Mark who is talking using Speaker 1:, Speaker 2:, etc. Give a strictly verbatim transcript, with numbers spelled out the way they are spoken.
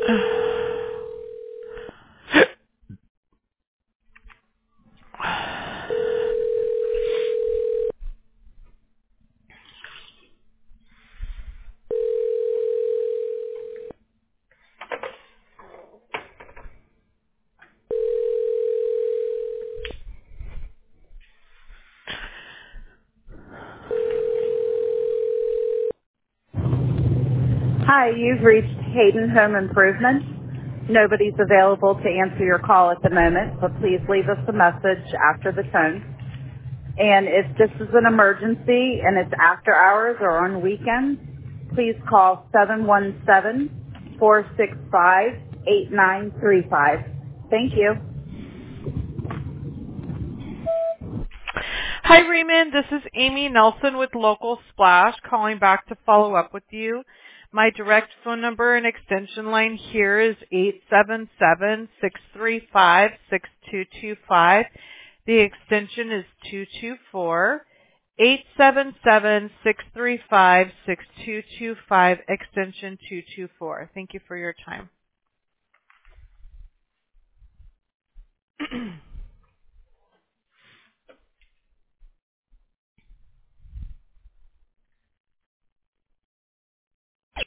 Speaker 1: Hi, you've reached Hayden Home Improvement. Nobody's available to answer your call at the moment, but please leave us a message after the tone. And if this is an emergency and it's after hours or on weekends, please call seven one seven, four six five, eight nine three five. Thank you.
Speaker 2: Hi, Raymond. This is Amy Nelson with Local Splash calling back to follow up with you. My direct phone number and extension line here is eight seven seven, six three five, six two two five. The extension is two two four. eight seven seven, six three five, six two two five, extension two two four. Thank you for your time.